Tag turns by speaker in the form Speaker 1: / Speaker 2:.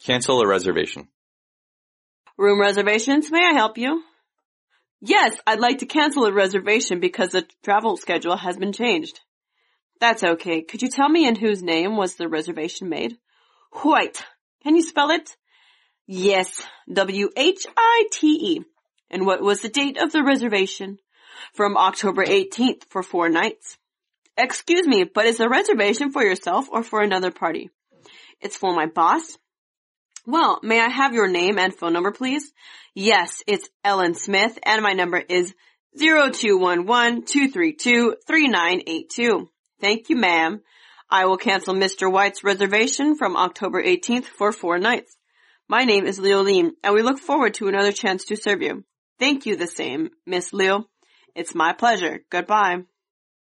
Speaker 1: Cancel a reservation.
Speaker 2: Room reservations, may I help you? Yes, I'd like to cancel a reservation because the travel schedule has been changed. That's okay. Could you tell me in whose name was the reservation made? White. Can you spell it? Yes, W-H-I-T-E. And what was the date of the reservation? From October 18th for 4 nights. Excuse me, but is the reservation for yourself or for another party? It's for my boss. Well, may I have your name and phone number, please? Yes, it's Ellen Smith, and my number is 0211-232-3982. Thank you, ma'am. I will cancel Mr. White's reservation from October 18th for 4 nights. My name is Leo Lim, and we look forward to another chance to serve you. Thank you the same, Miss Leo. It's my pleasure. Goodbye.